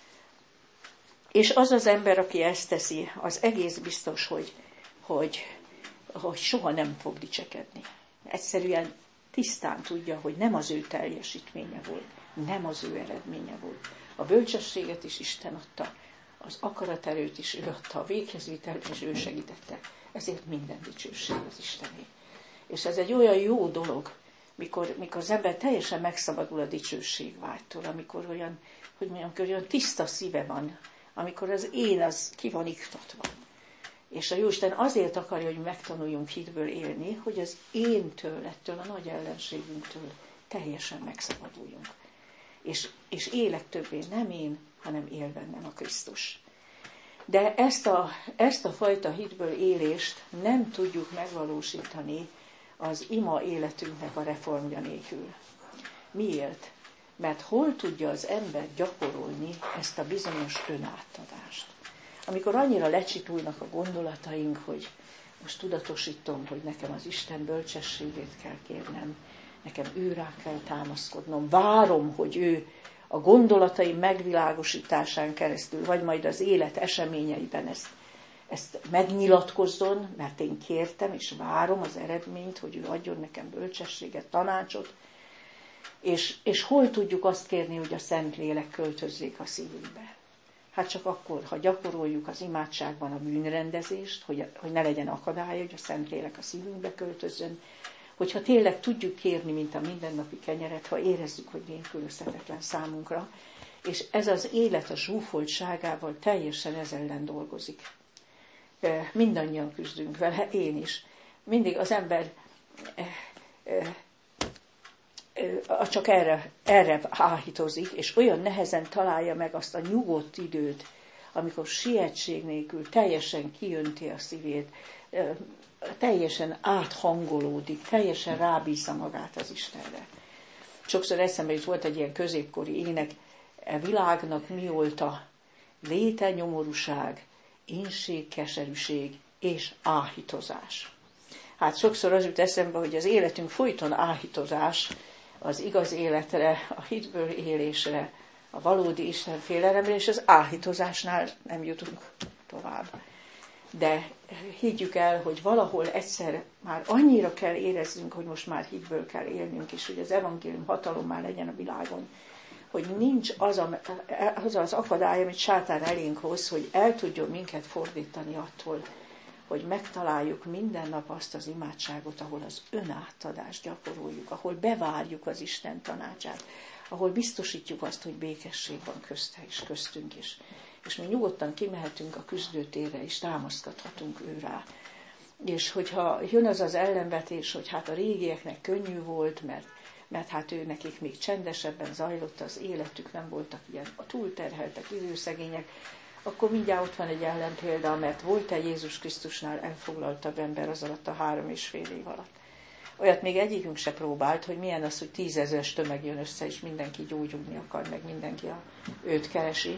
És az az ember, aki ezt teszi, az egész biztos, hogy, hogy, hogy soha nem fog dicsekedni. Egyszerűen tisztán tudja, hogy nem az ő teljesítménye volt, nem az ő eredménye volt. A bölcsességet is Isten adta, az akaraterőt is ő adta, a véghezvitelt is ő segítette. Ezért minden dicsőség az Istené. És ez egy olyan jó dolog, mikor, mikor az ember teljesen megszabadul a dicsőségvágytól, amikor olyan, hogy mondjam, olyan tiszta szíve van, amikor az én az ki van iktatva. És a Jóisten azért akarja, hogy megtanuljunk hitből élni, hogy az éntől, ettől a nagy ellenségünktől teljesen megszabaduljunk. És, és élek többé nem én, hanem él bennem a Krisztus. De ezt a, ezt a fajta hitből élést nem tudjuk megvalósítani az ima életünknek a reformja nélkül. Miért? Mert hol tudja az ember gyakorolni ezt a bizonyos önátadást? Amikor annyira lecsitulnak a gondolataink, hogy most tudatosítom, hogy nekem az Isten bölcsességét kell kérnem, nekem őrá kell támaszkodnom, várom, hogy ő a gondolataim megvilágosításán keresztül, vagy majd az élet eseményeiben ezt, ezt megnyilatkozzon, mert én kértem, és várom az eredményt, hogy ő adjon nekem bölcsességet, tanácsot, és, és hol tudjuk azt kérni, hogy a Szentlélek költözzék a szívünkbe? Hát csak akkor, ha gyakoroljuk az imádságban a bűnrendezést, hogy, hogy ne legyen akadálya, hogy a Szentlélek a szívünkbe költözzön, hogyha tényleg tudjuk kérni, mint a mindennapi kenyeret, ha érezzük, hogy nélkülözhetetlen számunkra, És ez az élet a zsúfoltságával teljesen ez ellen dolgozik. Mindannyian küzdünk vele, én is. Mindig az ember csak erre, erre áhítozik, és olyan nehezen találja meg azt a nyugodt időt, amikor sietség nélkül teljesen kijönti a szívét, teljesen áthangolódik, teljesen rábízza magát az Istenre. Sokszor eszembe is volt egy ilyen középkori ének, e világnak mióta léte nyomorúság, énség, keserűség és áhítozás. Hát sokszor az jut eszembe, hogy az életünk folyton áhítozás az igaz életre, a hitből élésre, a valódi Istenfélelemre, és az áhítozásnál nem jutunk tovább. De higgyük el, hogy valahol egyszer már annyira kell éreznünk, hogy most már hitből kell élnünk, és hogy az evangélium hatalommá legyen a világon, hogy nincs az, a, az az akadály, amit sátán elénk hoz, hogy el tudjon minket fordítani attól, hogy megtaláljuk minden nap azt az imádságot, ahol az önátadást gyakoroljuk, ahol bevárjuk az Isten tanácsát, ahol biztosítjuk azt, hogy békesség van közte és köztünk is. És mi nyugodtan kimehetünk a küzdőtérre, és támaszkodhatunk ő rá. És hogyha jön az az ellenvetés, hogy hát a régieknek könnyű volt, mert, mert hát ő nekik még csendesebben zajlott az életük, nem voltak ilyen túlterheltek, időszegények, akkor mindjárt ott van egy ellenpélda, mert volt-e Jézus Krisztusnál elfoglaltabb ember az alatt a három és fél év alatt. Olyat még egyikünk se próbált, hogy milyen az, hogy tízezeres tömeg jön össze, és mindenki gyógyulni akar, meg mindenki a, őt keresi.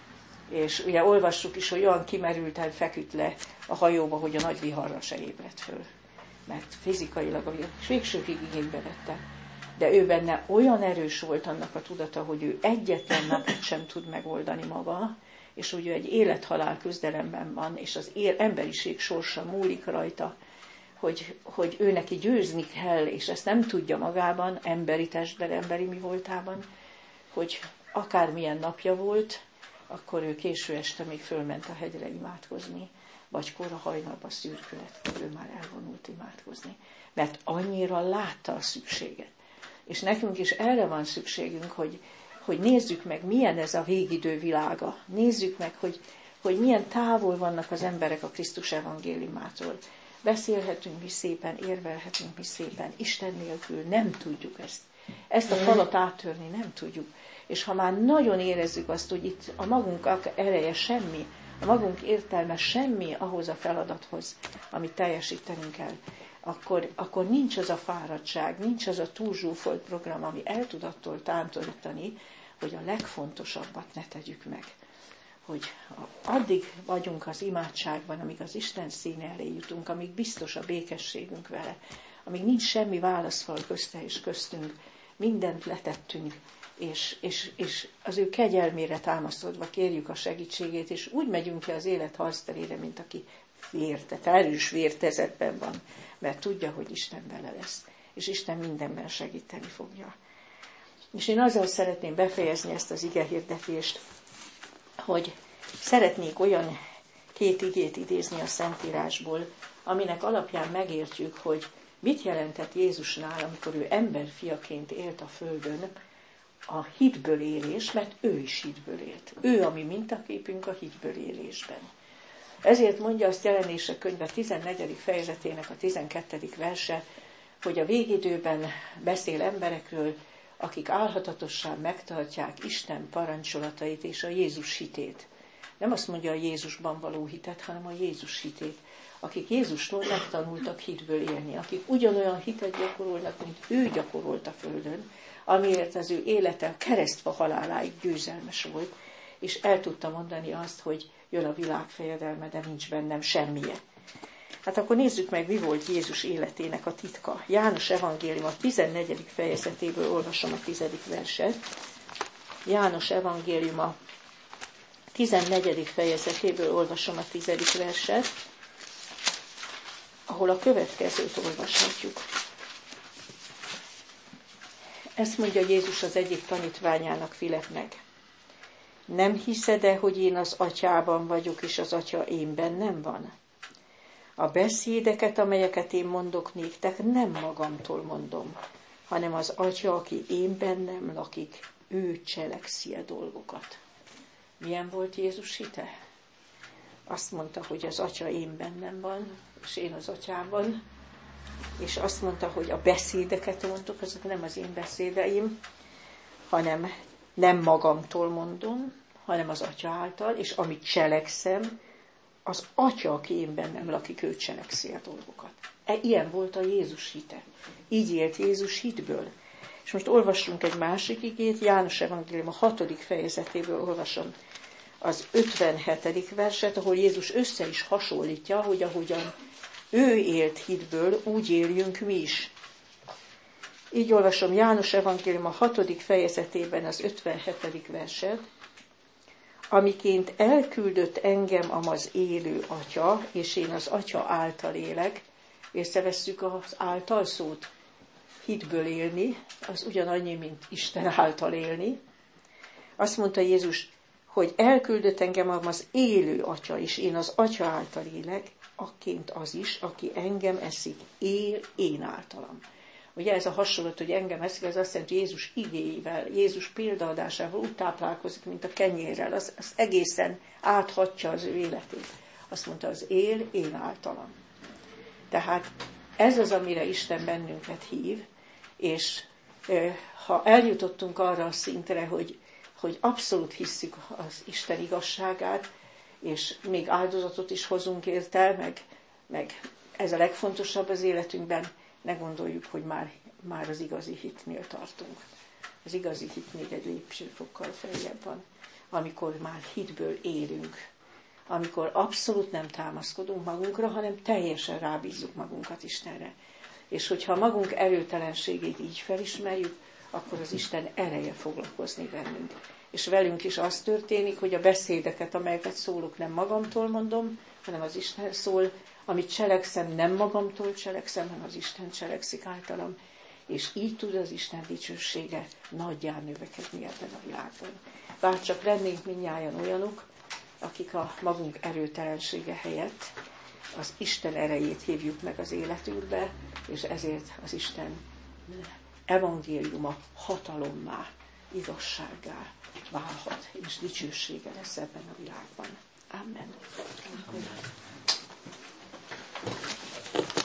És ugye olvassuk is, hogy olyan kimerülten feküdt le a hajóba, hogy a nagy viharra se ébredt föl. Mert fizikailag a végsőkig igénybe vette. De ő benne olyan erős volt annak a tudata, hogy ő egyetlen napot sem tud megoldani maga, és hogy ő egy élethalál küzdelemben van, és az emberiség sorsa múlik rajta, hogy, hogy ő neki győzni kell, és ezt nem tudja magában, emberi testben, emberi mi voltában, hogy akármilyen napja volt, akkor ő késő este még fölment a hegyre imádkozni, vagy kora hajnalba szürkületkor ő már elvonult imádkozni. Mert annyira látta a szükséget. És nekünk is erre van szükségünk, hogy, hogy nézzük meg, milyen ez a végidő világa. Nézzük meg, hogy, hogy milyen távol vannak az emberek a Krisztus evangéliumától. Beszélhetünk mi szépen, érvelhetünk mi szépen. Isten nélkül nem tudjuk ezt. Ezt a falat áttörni nem tudjuk. És ha már nagyon érezzük azt, hogy itt a magunk ereje semmi, a magunk értelme semmi ahhoz a feladathoz, amit teljesítenünk kell, akkor, akkor nincs az a fáradtság, nincs az a túlzsúfolt program, ami el tud attól tántorítani, hogy a legfontosabbat ne tegyük meg. Hogy addig vagyunk az imádságban, amíg az Isten színe elé jutunk, amíg biztos a békességünk vele, amíg nincs semmi válaszfal közte és köztünk, mindent letettünk, és, és, és az ő kegyelmére támaszkodva kérjük a segítségét, és úgy megyünk ki az élet harcterére, mint aki vértet, erős vértezetben van, mert tudja, hogy Isten vele lesz, és Isten mindenben segíteni fogja. És én azzal szeretném befejezni ezt az igehirdetést, hogy szeretnék olyan két igét idézni a Szentírásból, aminek alapján megértjük, hogy mit jelentett Jézusnál, amikor ő emberfiaként élt a földön, a hitből élés, mert ő is hitből élt. Ő a mi mintaképünk a hitből élésben. Ezért mondja azt Jelenések könyve tizennegyedik fejezetének a tizenkettedik verse, hogy a végidőben beszél emberekről, akik álhatatossan megtartják Isten parancsolatait és a Jézus hitét. Nem azt mondja a Jézusban való hitet, hanem a Jézus hitét. Akik Jézustól megtanultak hitből élni, akik ugyanolyan hitet gyakorolnak, mint ő gyakorolt a földön, amiért az ő élete a keresztfa haláláig győzelmes volt, és el tudta mondani azt, hogy jön a világ fejedelme, de nincs bennem semmije. Hát akkor nézzük meg, mi volt Jézus életének a titka. János evangélium a tizennegyedik fejezetéből olvasom a tizedik verset. János evangélium a tizennegyedik fejezetéből olvasom a tizedik verset, ahol a következőt olvashatjuk. Ezt mondja Jézus az egyik tanítványának, Filipnek. Nem hiszed-e, hogy én az atyában vagyok, és az atya én bennem van? A beszédeket, amelyeket én mondok néktek, nem magamtól mondom, hanem az atya, aki én bennem lakik, ő cselekszi a dolgokat. Milyen volt Jézus hite? Azt mondta, hogy az Atya én bennem van, és én az Atyában, és azt mondta, hogy a beszédeket mondok, azok nem az én beszédeim, hanem nem magamtól mondom, hanem az Atya által, és amit cselekszem, az Atya, aki én bennem lakik, ő cselekszi a dolgokat. E, ilyen volt a Jézus hite. Így élt Jézus hitből. És most olvassunk egy másik igét, János Evangélium a hatodik fejezetéből olvasom az ötvenhetedik verset, ahol Jézus össze is hasonlítja, hogy ahogyan ő élt hitből, úgy éljünk mi is. Így olvasom János Evangélium a hatodik fejezetében az ötvenhetedik verset, amiként elküldött engem az élő Atya, és én az Atya által élek, észrevesszük az által szót, hitből élni, az ugyanannyi, mint Isten által élni. Azt mondta Jézus, hogy elküldött engem az élő Atya, és én az Atya által élek, akként az is, aki engem eszik, él én általam. Ugye ez a hasonlat, hogy engem eszik, ez azt jelenti, hogy Jézus igéivel, Jézus példaadásával úgy táplálkozik, mint a kenyérrel, az, az egészen áthatja az ő életét. Azt mondta, az él én általam. Tehát ez az, amire Isten bennünket hív, és e, ha eljutottunk arra a szintre, hogy, hogy abszolút hisszük az Isten igazságát, és még áldozatot is hozunk érte, meg, meg ez a legfontosabb az életünkben, ne gondoljuk, hogy már, már az igazi hitnél tartunk. Az igazi hit még egy lépcsőfokkal feljebb van, amikor már hitből élünk, amikor abszolút nem támaszkodunk magunkra, hanem teljesen rábízzuk magunkat Istenre. És hogyha magunk erőtelenségét így felismerjük, akkor az Isten ereje foglalkozni velünk. És velünk is az történik, hogy a beszédeket, amelyeket szólok, nem magamtól mondom, hanem az Isten szól, amit cselekszem, nem magamtól cselekszem, hanem az Isten cselekszik általam, és így tud az Isten dicsősége nagyján növekedni ebben a világban. Bár csak lennénk mindnyájan olyanok, akik a magunk erőtelensége helyett az Isten erejét hívjuk meg az életünkbe, és ezért az Isten evangéliuma hatalommá, igazsággá válhat, és dicsősége lesz ebben a világban. Amen.